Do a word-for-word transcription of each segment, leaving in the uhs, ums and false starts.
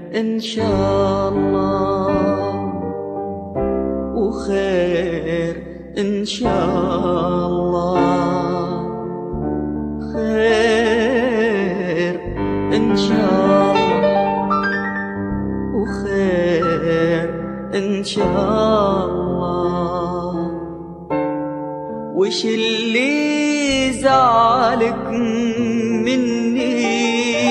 إن شاء الله، وخير إن شاء الله، خير إن شاء الله، وخير إن شاء الله. وش اللي زعلك مني؟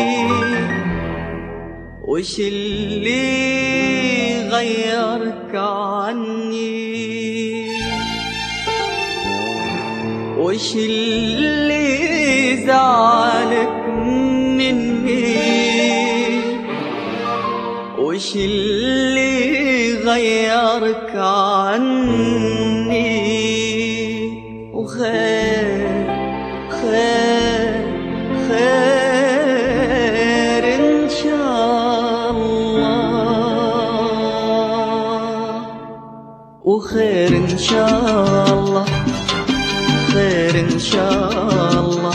وش اللي غيرك عني؟ وش اللي زعلك مني؟ وش اللي غيرك عني؟ وخير خير خير إن شاء الله، وخير إن شاء الله، خير إن شاء الله،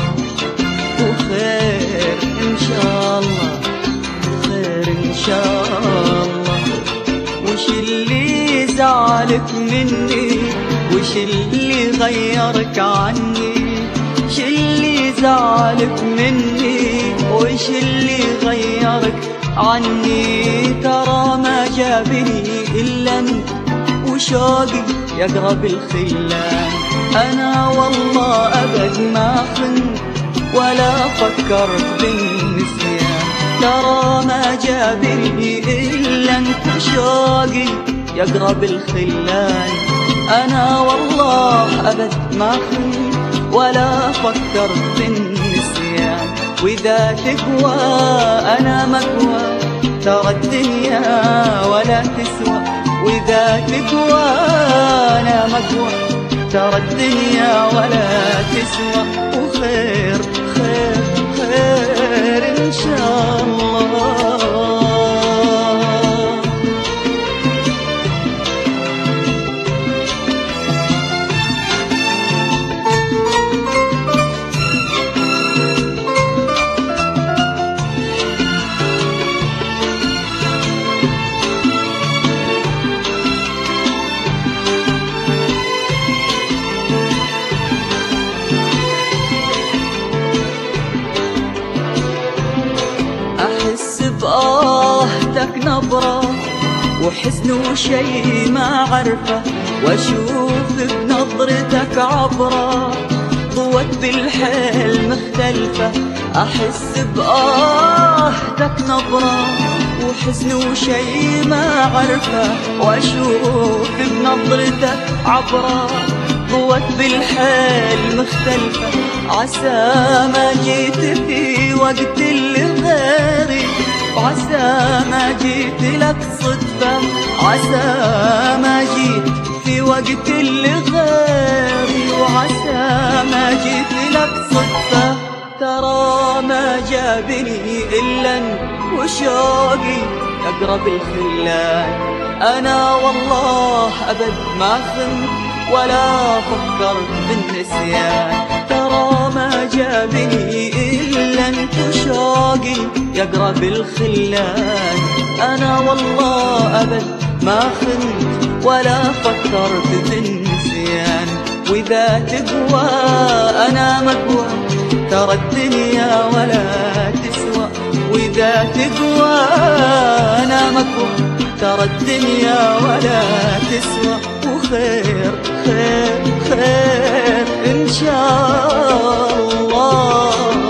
وخير إن شاء الله، خير إن شاء الله. وش اللي زعلك مني؟ وش اللي غيرك عني؟ وش اللي زعلك مني؟ وش اللي غيرك عني؟ ترى ما جابني إلا انت وشوقي يقرب الخلان. أنا والله أبد ما خنت ولا فكرت بالنسيان. ترى ما جابني إلا انت وشوقي يقرب الخلان. أنا والله أبد ما خنت ولا فكرت بالنسيان. وإذا تقوى أنا مقوى ترى الدنيا ولا تسوى. وإذا تقوى أنا مقوى ترى الدنيا ولا تسوى. وخير خير خير إن شاء الله. بآهتك نبرة وحزن وشي ما عرفه، واشوف بنظرتك عبرة ضوت بالحيل مختلفة. أحس بآهتك نبرة وحزن وشي ما عرفه، واشوف بنظرتك عبرة ضوت بالحيل مختلفة. عسى ما جيت في وقت اللي غيري، وعسى ما جيت لك صدفة. عسى ما جيت في وقت اللي غيري، وعسى ما جيت لك صدفة. ترى ما جابني إلا انت وشوقي يقرب الخلان. أنا والله أبد ما خنت ولا فكرت بالنسيان. ترى ما جابني إلا انت وشوقي يقرب الخلان. أنا والله أبد ما خنت ولا فكرت بالنسيان. وإذا تقوى أنا مقوى ترى الدنيا ولا تسوى. وإذا تقوى أنا مقوى ترى الدنيا ولا تسوى. وخير خير خير إن شاء الله.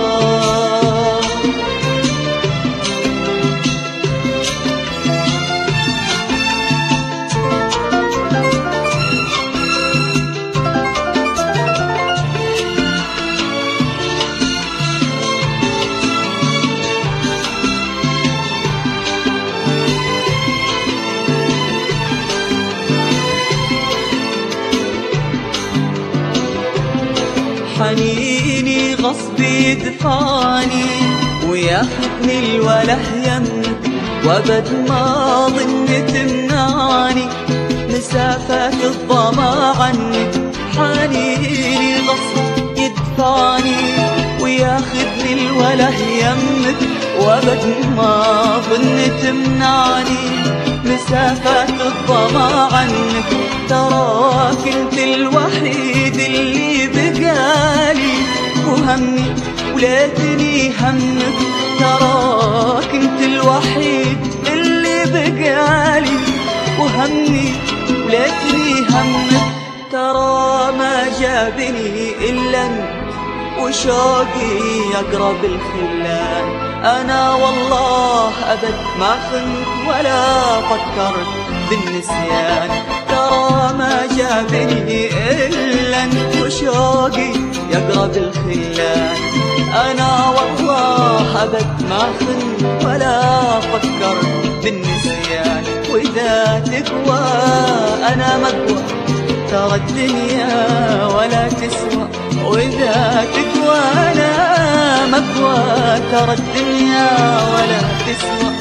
حنيني غصبي يدفعني وياخذني الوله يمك، وابد ما ظن تمنعني مسافات الظما عنك. حنيني غصب يدفعني وياخذني الوله يمك وابد ما ظن تمنعني مسافات الظما عنك تراك انت الوحيد اللي بقالي وهمي وليتني همك تراك انت الوحيد اللي بقالي وهمي وليتني همك ترى ما جابني إلا انت وشوقي يقرب الخلان أنا والله أبد ما خنت ولا فكرت بالنسيان ترى ما جابني إلا انت وشوقي يقرب الخلان أنا والله أبد ما خنت ولا فكرت بالنسيان وإذا تقوى أنا مقوى ترى الدنيا ولا تسوى وإذا تقوى أنا مقوى ترى الدنيا ولا تسوى